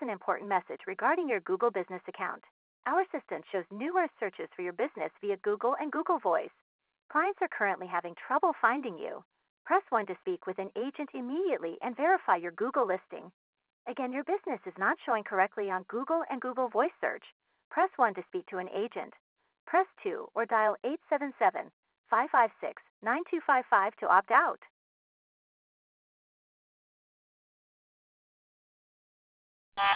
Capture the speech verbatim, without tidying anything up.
an important message regarding your Google Business account. Our assistant shows numerous searches for your business via Google and Google Voice. Clients are currently having trouble finding you. Press one to speak with an agent immediately and verify your Google listing. Again, your business is not showing correctly on Google and Google Voice search. Press one to speak to an agent. Press two or dial eight seven seven, five five six, nine two five five to opt out.